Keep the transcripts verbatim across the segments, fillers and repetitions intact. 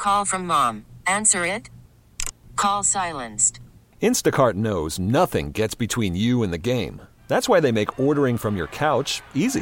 Call from mom. Answer it. Call silenced. Instacart knows nothing gets between you and the game. That's why they make ordering from your couch easy.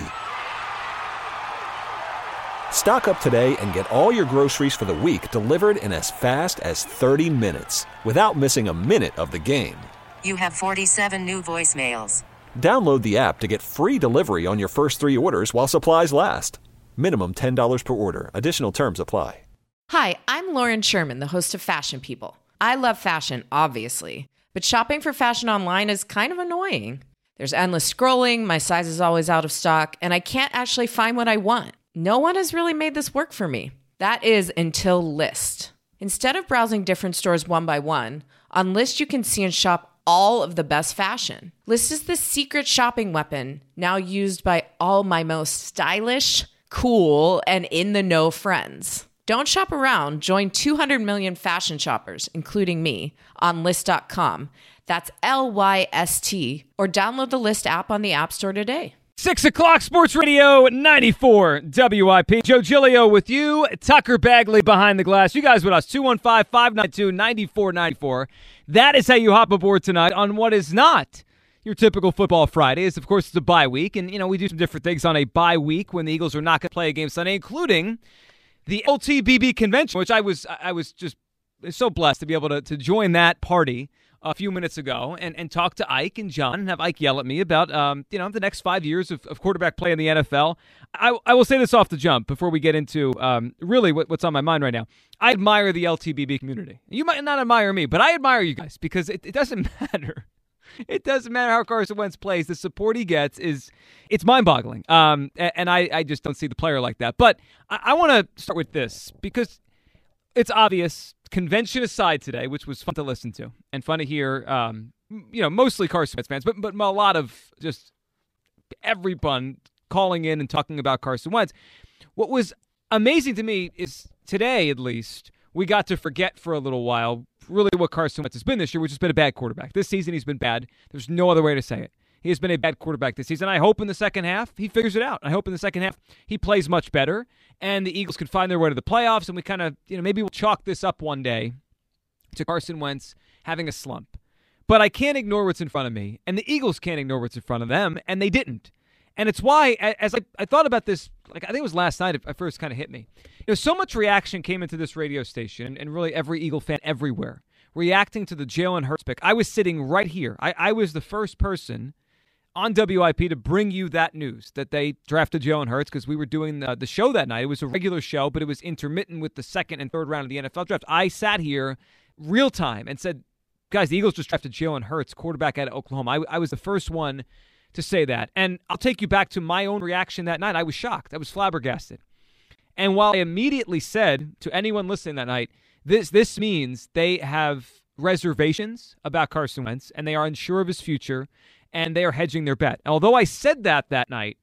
Stock up today and get all your groceries for the week delivered in as fast as thirty minutes without missing a minute of the game. You have forty-seven new voicemails. Download the app to get free delivery on your first three orders while supplies last. Minimum ten dollars per order. Additional terms apply. Hi, I'm Lauren Sherman, the host of Fashion People. I love fashion, obviously, but shopping for fashion online is kind of annoying. There's endless scrolling, my size is always out of stock, and I can't actually find what I want. No one has really made this work for me. That is until Lyst. Instead of browsing different stores one by one, on Lyst you can see and shop all of the best fashion. Lyst is the secret shopping weapon now used by all my most stylish, cool, and in-the-know friends. Don't shop around. Join two hundred million fashion shoppers, including me, on Lyst dot com. That's L Y S T. Or download the Lyst app on the App Store today. Six o'clock, Sports Radio ninety-four W I P. Joe Giglio with you. Tucker Bagley behind the glass. You guys with us. two one five, five nine two, nine four nine four. That is how you hop aboard tonight on what is not your typical football Friday. It's, of course, it's a bye week. And, you know, we do some different things on a bye week when the Eagles are not going to play a game Sunday, including the L T B B convention, which I was I was just so blessed to be able to, to join that party a few minutes ago and, and talk to Ike and John and have Ike yell at me about um, you know the next five years of, of quarterback play in the N F L. I, I will say this off the jump before we get into um, really what, what's on my mind right now. I admire the L T B B community. You might not admire me, but I admire you guys because it, it doesn't matter. It doesn't matter how Carson Wentz plays. The support he gets is it's mind-boggling. Um, and I, I just don't see the player like that. But I, I want to start with this because it's obvious, convention aside today, which was fun to listen to and fun to hear, um, you know, mostly Carson Wentz fans, but, but a lot of just everyone calling in and talking about Carson Wentz. What was amazing to me is today, at least, we got to forget for a little while really what Carson Wentz has been this year, which has been a bad quarterback. This season, he's been bad. There's no other way to say it. He has been a bad quarterback this season. I hope in the second half he figures it out. I hope in the second half he plays much better, and the Eagles can find their way to the playoffs, and we kind of, you know, maybe we'll chalk this up one day to Carson Wentz having a slump. But I can't ignore what's in front of me, and the Eagles can't ignore what's in front of them, and they didn't. And it's why, as I, I thought about this, like I think it was last night, it first kind of hit me. You know, so much reaction came into this radio station, and really every Eagle fan everywhere, reacting to the Jalen Hurts pick. I was sitting right here. I, I was the first person on W I P to bring you that news, that they drafted Jalen Hurts, because we were doing the, the show that night. It was a regular show, but it was intermittent with the second and third round of the N F L draft. I sat here real time and said, guys, the Eagles just drafted Jalen Hurts, quarterback out of Oklahoma. I, I was the first one to say that. And I'll take you back to my own reaction that night. I was shocked. I was flabbergasted. And while I immediately said to anyone listening that night, this this means they have reservations about Carson Wentz and they are unsure of his future and they are hedging their bet. Although I said that that night,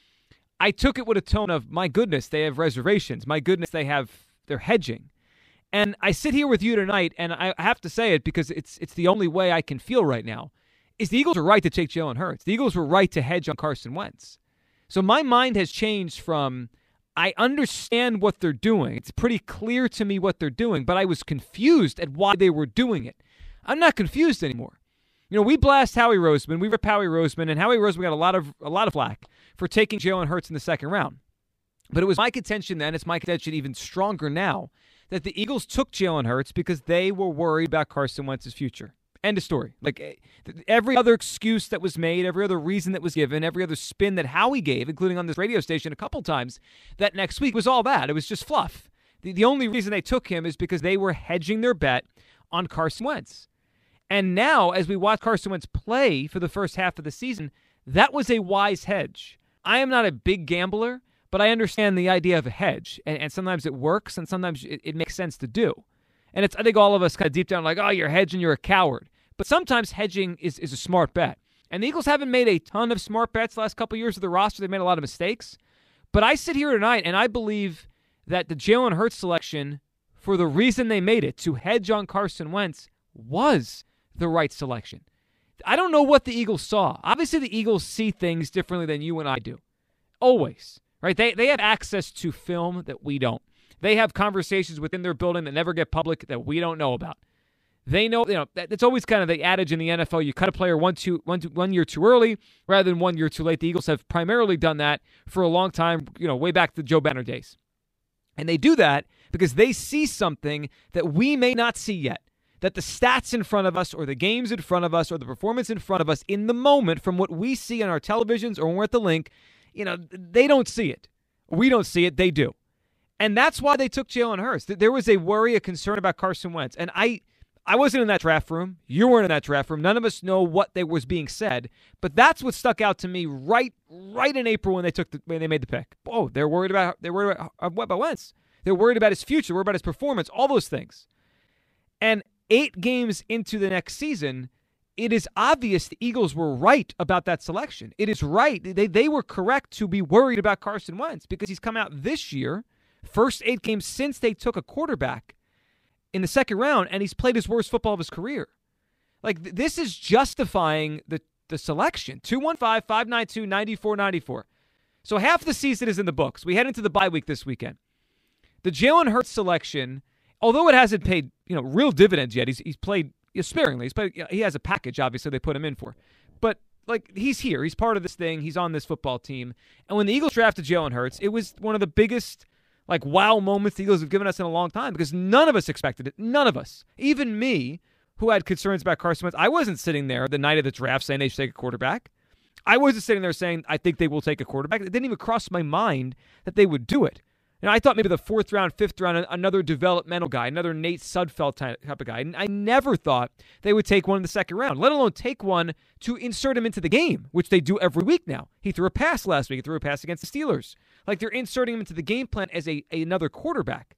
I took it with a tone of, my goodness, they have reservations. My goodness, they have they're hedging. And I sit here with you tonight, and I have to say it because it's it's the only way I can feel right now, is the Eagles are right to take Jalen Hurts. The Eagles were right to hedge on Carson Wentz. So my mind has changed from, I understand what they're doing. It's pretty clear to me what they're doing, but I was confused at why they were doing it. I'm not confused anymore. You know, we blast Howie Roseman. We rip Howie Roseman, and Howie Roseman got a lot of a lot of flack for taking Jalen Hurts in the second round. But it was my contention then, it's my contention even stronger now, that the Eagles took Jalen Hurts because they were worried about Carson Wentz's future. End of story. Like, every other excuse that was made, every other reason that was given, every other spin that Howie gave, including on this radio station a couple times that next week, was all that. It was just fluff. The, the only reason they took him is because they were hedging their bet on Carson Wentz. And now, as we watch Carson Wentz play for the first half of the season, that was a wise hedge. I am not a big gambler, but I understand the idea of a hedge. And, and sometimes it works, and sometimes it, it makes sense to do. And it's I think all of us kind of deep down like, oh, you're hedging, you're a coward. But sometimes hedging is, is a smart bet. And the Eagles haven't made a ton of smart bets the last couple of years of the roster. They've made a lot of mistakes. But I sit here tonight, and I believe that the Jalen Hurts selection, for the reason they made it, to hedge on Carson Wentz, was the right selection. I don't know what the Eagles saw. Obviously, the Eagles see things differently than you and I do. Always. Right? They, they have access to film that we don't. They have conversations within their building that never get public that we don't know about. They know, you know, it's always kind of the adage in the N F L, you cut a player one, two, one, two, one year too early rather than one year too late. The Eagles have primarily done that for a long time, you know, way back to Joe Banner days. And they do that because they see something that we may not see yet, that the stats in front of us or the games in front of us or the performance in front of us in the moment from what we see on our televisions or when we're at the link, you know, they don't see it. We don't see it. They do. And that's why they took Jalen Hurts. There was a worry, a concern about Carson Wentz. And I... I wasn't in that draft room. You weren't in that draft room. None of us know what they was being said. But that's what stuck out to me right right in April when they took the, when they made the pick. Oh, they're worried about they're worried about, about Wentz. They're worried about his future, worried about his performance, all those things. And eight games into the next season, it is obvious the Eagles were right about that selection. It is right. They they were correct to be worried about Carson Wentz because he's come out this year, first eight games since they took a quarterback in the second round, and he's played his worst football of his career. Like, th- this is justifying the, the selection. two one five, five nine two, nine four nine four. So half the season is in the books. We head into the bye week this weekend. The Jalen Hurts selection, although it hasn't paid, you know, real dividends yet, he's he's played you know, sparingly. He's played, he has a package, obviously, they put him in for. But, like, he's here. He's part of this thing. He's on this football team. And when the Eagles drafted Jalen Hurts, it was one of the biggest like wow moments the Eagles have given us in a long time because none of us expected it. None of us. Even me, who had concerns about Carson Wentz, I wasn't sitting there the night of the draft saying they should take a quarterback. I wasn't sitting there saying I think they will take a quarterback. It didn't even cross my mind that they would do it. You know, I thought maybe the fourth round, fifth round, another developmental guy, another Nate Sudfeld type of guy. And I never thought they would take one in the second round, let alone take one to insert him into the game, which they do every week now. He threw a pass last week. He threw a pass against the Steelers. Like they're inserting him into the game plan as a, a another quarterback.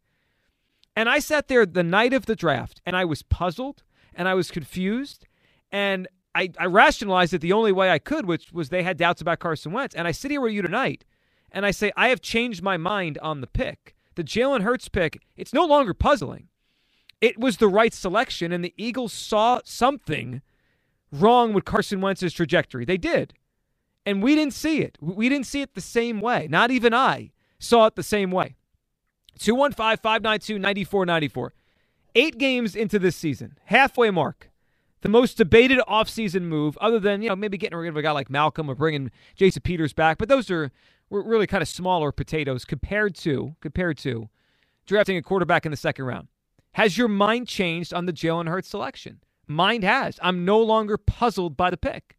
And I sat there the night of the draft, and I was puzzled, and I was confused, and I, I rationalized it the only way I could, which was they had doubts about Carson Wentz. And I sit here with you tonight, and I say, I have changed my mind on the pick. The Jalen Hurts pick, it's no longer puzzling. It was the right selection, and the Eagles saw something wrong with Carson Wentz's trajectory. They did. And we didn't see it. We didn't see it the same way. Not even I saw it the same way. two one five, five nine two, nine four nine four. Eight games into this season, halfway mark. The most debated offseason move, other than, you know, maybe getting rid of a guy like Malcolm or bringing Jason Peters back, but those are were really kind of smaller potatoes compared to compared to drafting a quarterback in the second round. Has your mind changed on the Jalen Hurts selection? Mine has. I'm no longer puzzled by the pick.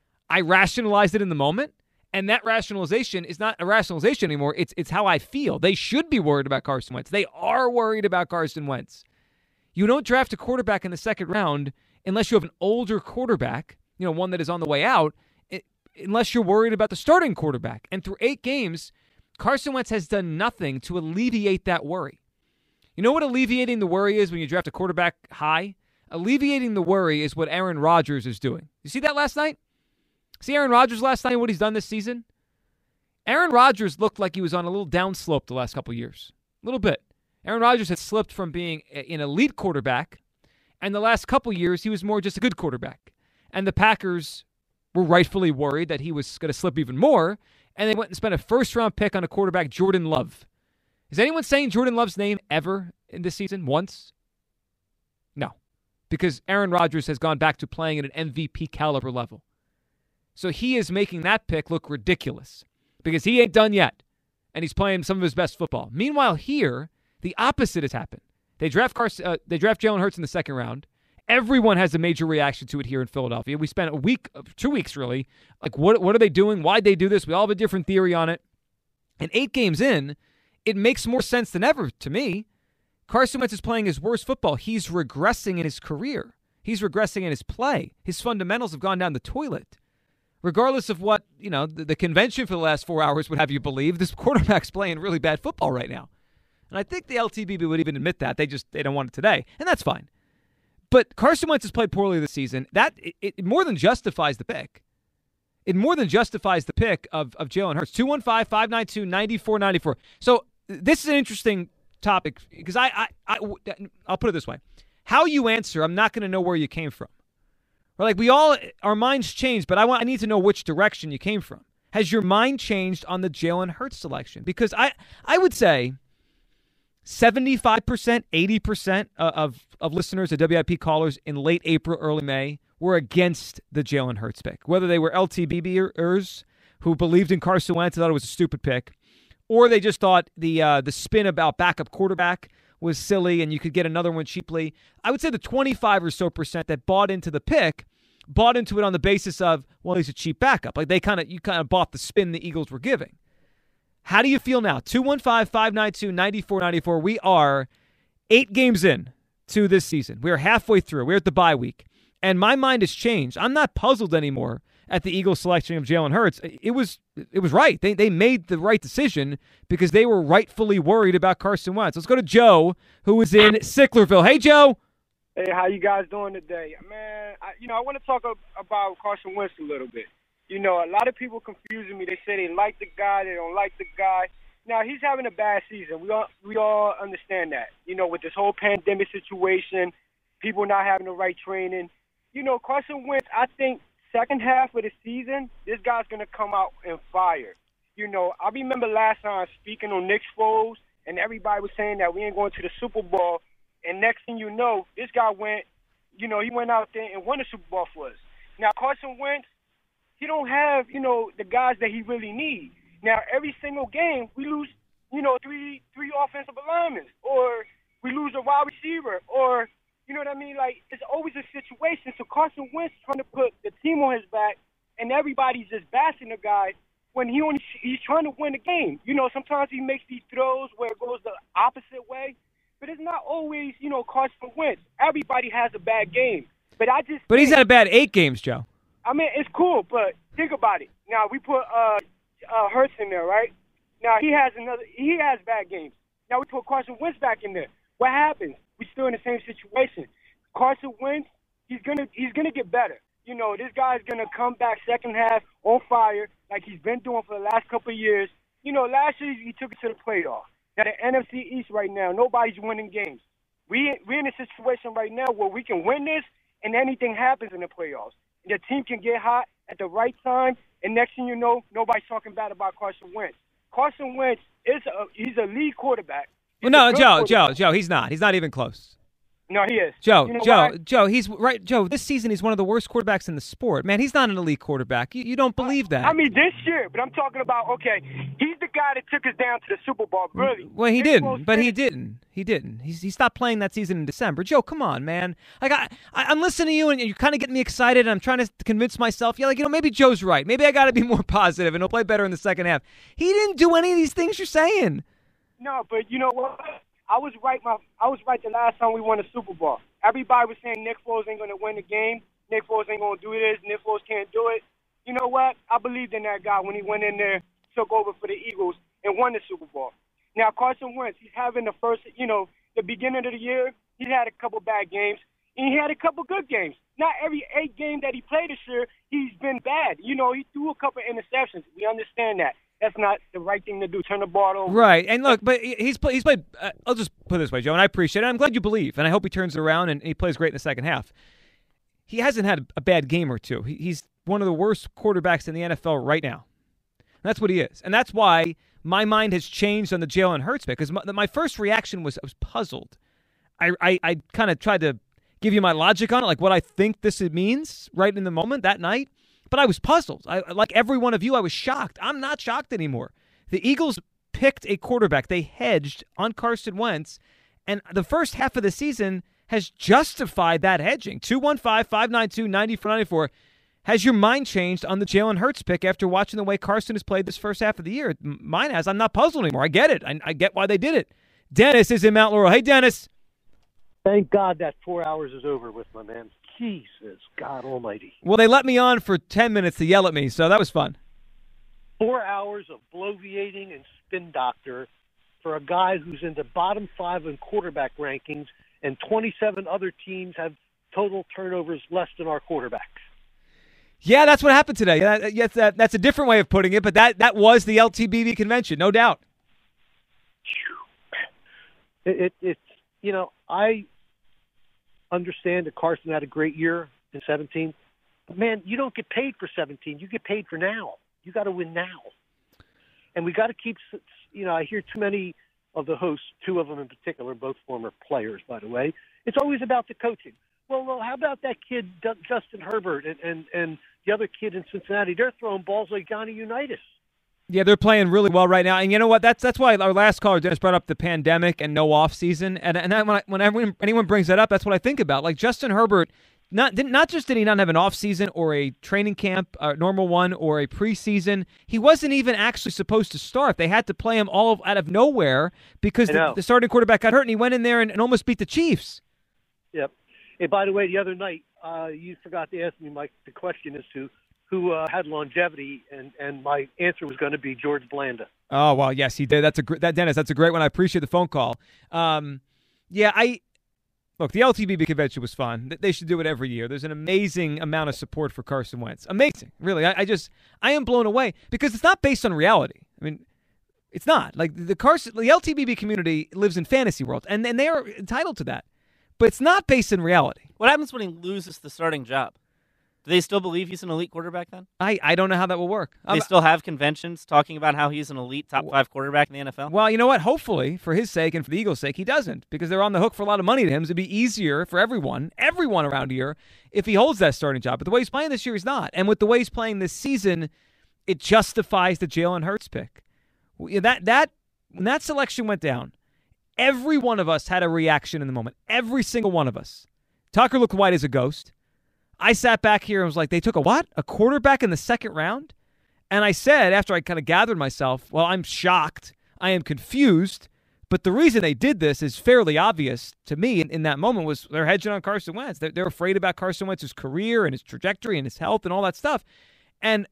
I rationalized it in the moment, and that rationalization is not a rationalization anymore. It's it's how I feel. They should be worried about Carson Wentz. They are worried about Carson Wentz. You don't draft a quarterback in the second round unless you have an older quarterback, you know, one that is on the way out, it, unless you're worried about the starting quarterback. And through eight games, Carson Wentz has done nothing to alleviate that worry. You know what alleviating the worry is when you draft a quarterback high? Alleviating the worry is what Aaron Rodgers is doing. You see that last night? See Aaron Rodgers last night and what he's done this season? Aaron Rodgers looked like he was on a little downslope the last couple of years. A little bit. Aaron Rodgers had slipped from being an elite quarterback, and the last couple of years he was more just a good quarterback. And the Packers were rightfully worried that he was going to slip even more, and they went and spent a first-round pick on a quarterback, Jordan Love. Is anyone saying Jordan Love's name ever in this season? Once? No. Because Aaron Rodgers has gone back to playing at an M V P caliber level. So he is making that pick look ridiculous because he ain't done yet, and he's playing some of his best football. Meanwhile, here, the opposite has happened. They draft Carson, uh, they draft Jalen Hurts in the second round. Everyone has a major reaction to it here in Philadelphia. We spent a week, two weeks really, like what what are they doing? Why'd they do this? We all have a different theory on it. And eight games in, it makes more sense than ever to me. Carson Wentz is playing his worst football. He's regressing in his career. He's regressing in his play. His fundamentals have gone down the toilet. Regardless of what, you know, the, the convention for the last four hours would have you believe, this quarterback's playing really bad football right now. And I think the L T B B would even admit that. They just they don't want it today. And that's fine. But Carson Wentz has played poorly this season. That it, it more than justifies the pick. It more than justifies the pick of, of Jalen Hurts. two one five, five nine two, nine four nine four. So this is an interesting topic because I, I, I, I'll put it this way. How you answer, I'm not going to know where you came from. Or like we all, our minds changed, but I want I need to know which direction you came from. Has your mind changed on the Jalen Hurts selection? Because I, I would say seventy-five percent, eighty percent of, of listeners, the W I P callers in late April, early May, were against the Jalen Hurts pick. Whether they were L T B B-ers who believed in Carson Wentz and thought it was a stupid pick, or they just thought the uh, the spin about backup quarterback was silly and you could get another one cheaply. I would say the twenty-five or so percent that bought into the pick bought into it on the basis of, well, he's a cheap backup. Like they kind of you kind of bought the spin the Eagles were giving. How do you feel now? two one five, five nine two, nine four nine four. We are eight games in to this season. We are halfway through. We're at the bye week. And my mind has changed. I'm not puzzled anymore at the Eagles' selection of Jalen Hurts. It was it was right. They they made the right decision because they were rightfully worried about Carson Wentz. Let's go to Joe, who is in Sicklerville. Hey, Joe. Hey, how you guys doing today? Man, I, you know, I want to talk about Carson Wentz a little bit. You know, a lot of people confusing me. They say they like the guy, they don't like the guy. Now, he's having a bad season. We all we all understand that. You know, with this whole pandemic situation, people not having the right training. You know, Carson Wentz, I think second half of the season, this guy's going to come out and fire. You know, I remember last time speaking on Nick Foles, and everybody was saying that we ain't going to the Super Bowl. And next thing you know, this guy went, you know, he went out there and won the Super Bowl for us. Now, Carson Wentz, he don't have, you know, the guys that he really needs. Now, every single game, we lose, you know, three three offensive linemen, or we lose a wide receiver, or, you know what I mean? Like, it's always a situation. So Carson Wentz trying to put the team on his back, and everybody's just bashing the guy when he only he's trying to win the game. You know, sometimes he makes these throws where it goes the opposite way, but it's not always, you know, Carson Wentz. Everybody has a bad game. But I just But he's had a bad eight games, Joe. I mean, it's cool, but think about it. Now, we put uh, uh, Hurts in there, right? Now, he has another. He has bad games. Now, we put Carson Wentz back in there. What happens? We're still in the same situation. Carson Wentz, he's gonna he's gonna get better. You know, this guy's gonna come back second half on fire like he's been doing for the last couple of years. You know, last year he took it to the playoffs. Now, the N F C East right now, nobody's winning games. We we're in a situation right now where we can win this, and anything happens in the playoffs. The team can get hot at the right time, and next thing you know, nobody's talking bad about Carson Wentz. Carson Wentz is a he's a lead quarterback. He's well, no, Joe, Joe, Joe, he's not. He's not even close. No, he is. Joe, you know Joe, why? Joe, he's right. Joe, this season he's one of the worst quarterbacks in the sport. Man, he's not an elite quarterback. You, you don't believe that. I mean, this year, but I'm talking about, okay, he's the guy that took us down to the Super Bowl, really. Well, he Nick didn't, Foles but he finished- didn't. He didn't. He's, he stopped playing that season in December. Joe, come on, man. Like I, I, I'm listening to you, and you're kind of getting me excited, and I'm trying to convince myself, yeah, like, you know, maybe Joe's right. Maybe I got to be more positive, and he'll play better in the second half. He didn't do any of these things you're saying. No, but you know what? I was right. My I was right the last time we won a Super Bowl. Everybody was saying Nick Foles ain't going to win the game. Nick Foles ain't going to do this. Nick Foles can't do it. You know what? I believed in that guy when he went in there, took over for the Eagles, and won the Super Bowl. Now, Carson Wentz, he's having the first, you know, the beginning of the year, he's had a couple bad games, and he had a couple good games. Not every eight game that he played this year, he's been bad. You know, he threw a couple interceptions. We understand that. That's not the right thing to do, turn the ball over. Right, and look, but he's play, he's played, uh, I'll just put it this way, Joe, and I appreciate it. I'm glad you believe, and I hope he turns it around and he plays great in the second half. He hasn't had a bad game or two. He, he's one of the worst quarterbacks in the N F L right now. And that's what he is. And that's why my mind has changed on the Jalen Hurts pick, because my, my first reaction was I was puzzled. I, I, I kind of tried to give you my logic on it, like what I think this means right in the moment that night. But I was puzzled. I, like every one of you, I was shocked. I'm not shocked anymore. The Eagles picked a quarterback. They hedged on Carson Wentz, and the first half of the season has justified that hedging. two one five, five nine two, nine four nine four. Has your mind changed on the Jalen Hurts pick after watching the way Carson has played this first half of the year? Mine has. I'm not puzzled anymore. I get it. I, I get why they did it. Dennis is in Mount Laurel. Hey, Dennis. Thank God that four hours is over with, my man. Jesus, God almighty. Well, they let me on for ten minutes to yell at me, so that was fun. Four hours of bloviating and spin doctor for a guy who's in the bottom five in quarterback rankings, and twenty-seven other teams have total turnovers less than our quarterbacks. Yeah, that's what happened today. Yeah, yes, that, that's a different way of putting it, but that, that was the L T B B convention, no doubt. It, it, it's, you know, I understand that Carson had a great year in seventeen. But, man, you don't get paid for seventeen. You get paid for now. You got to win now. And we got to keep, you know, I hear too many of the hosts, two of them in particular, both former players, by the way, it's always about the coaching. Well, well how about that kid, Justin Herbert, and, and, and the other kid in Cincinnati? They're throwing balls like Johnny Unitas. Yeah, they're playing really well right now. And you know what? That's that's why our last caller, Dennis, brought up the pandemic and no off season. And and that, when, I, when everyone, anyone brings that up, that's what I think about. Like Justin Herbert, not didn't, not just did he not have an off season or a training camp, a normal one, or a preseason, he wasn't even actually supposed to start. They had to play him all out of nowhere because the, the starting quarterback got hurt, and he went in there and, and almost beat the Chiefs. Yep. Hey, by the way, the other night, uh, you forgot to ask me, Mike, the question as to who uh, had longevity, and, and my answer was going to be George Blanda. Oh, well, yes, he did. That's a that Dennis. That's a great one. I appreciate the phone call. Um, yeah, I look. The L T B B convention was fun. They should do it every year. There's an amazing amount of support for Carson Wentz. Amazing, really. I, I just I am blown away because it's not based on reality. I mean, it's not like the Carson the L T B B community lives in fantasy world, and and they are entitled to that, but it's not based in reality. What happens when he loses the starting job? Do they still believe he's an elite quarterback then? I, I don't know how that will work. Do they um, still have conventions talking about how he's an elite top five quarterback in the N F L? Well, you know what? Hopefully, for his sake and for the Eagles' sake, he doesn't, because they're on the hook for a lot of money to him. So it'd be easier for everyone, everyone around here, if he holds that starting job. But the way he's playing this year, he's not. And with the way he's playing this season, it justifies the Jalen Hurts pick. That that when that selection went down, every one of us had a reaction in the moment. Every single one of us. Tucker looked white as a ghost. I sat back here and was like, they took a what? A quarterback in the second round? And I said, after I kind of gathered myself, well, I'm shocked. I am confused. But the reason they did this is fairly obvious to me in, in that moment was they're hedging on Carson Wentz. They're, they're afraid about Carson Wentz's career and his trajectory and his health and all that stuff. And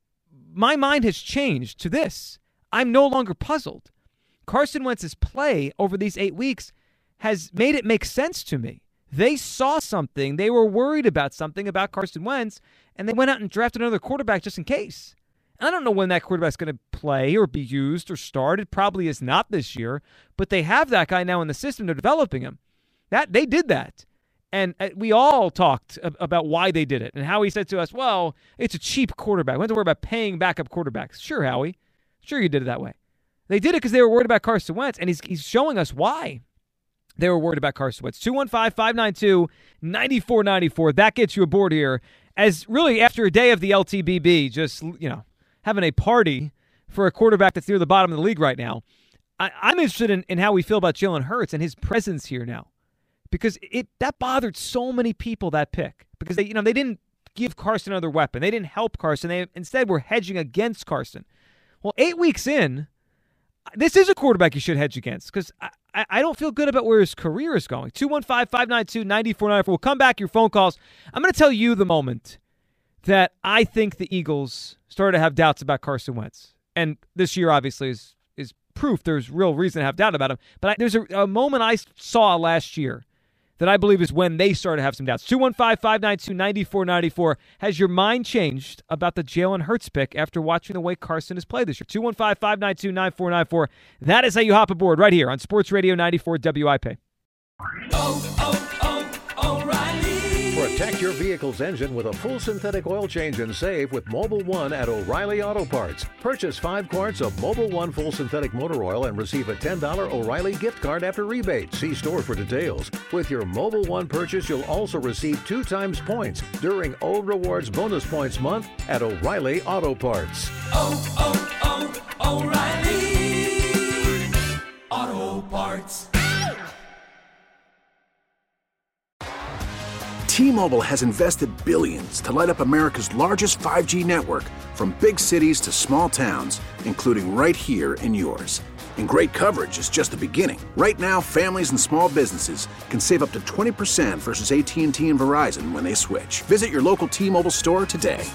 my mind has changed to this. I'm no longer puzzled. Carson Wentz's play over these eight weeks has made it make sense to me. They saw something. They were worried about something about Carson Wentz, and they went out and drafted another quarterback just in case. And I don't know when that quarterback's going to play or be used or start. It probably is not this year, but they have that guy now in the system. They're developing him. That they did that. And we all talked about why they did it and how he said to us, well, it's a cheap quarterback. We don't have to worry about paying backup quarterbacks. Sure, Howie. Sure you did it that way. They did it because they were worried about Carson Wentz, and he's he's showing us why they were worried about Carson Wentz. two one five, five nine two, nine four nine four. That gets you aboard here. As really after a day of the L T B B, just, you know, having a party for a quarterback that's near the bottom of the league right now, I, I'm interested in, in how we feel about Jalen Hurts and his presence here now. Because it that bothered so many people, that pick. Because they, you know, they didn't give Carson another weapon. They didn't help Carson. They instead were hedging against Carson. Well, eight weeks in, this is a quarterback you should hedge against because I, I don't feel good about where his career is going. two one five, five nine two, nine four nine four. We'll come back, your phone calls. I'm going to tell you the moment that I think the Eagles started to have doubts about Carson Wentz. And this year, obviously, is is proof there's real reason to have doubt about him. But I, there's a, a moment I saw last year that I believe is when they started to have some doubts. two one five, five nine two, nine four nine four. Has your mind changed about the Jalen Hurts pick after watching the way Carson has played this year? two one five, five nine two, nine four nine four. That is how you hop aboard right here on Sports Radio ninety-four W I P. Oh, oh, oh, O'Reilly. Protect your vehicle's engine with a full synthetic oil change and save with Mobil one at O'Reilly Auto Parts. Purchase five quarts of Mobil one full synthetic motor oil and receive a ten dollars O'Reilly gift card after rebate. See store for details. With your Mobil one purchase, you'll also receive two times points during O Rewards Bonus Points Month at O'Reilly Auto Parts. Oh, oh, oh, O'Reilly Auto Parts. T-Mobile has invested billions to light up America's largest five G network, from big cities to small towns, including right here in yours. And great coverage is just the beginning. Right now, families and small businesses can save up to twenty percent versus A T and T and Verizon when they switch. Visit your local T-Mobile store today.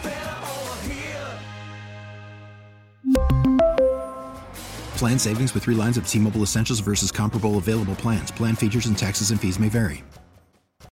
Plan savings with three lines of T-Mobile Essentials versus comparable available plans. Plan features and taxes and fees may vary.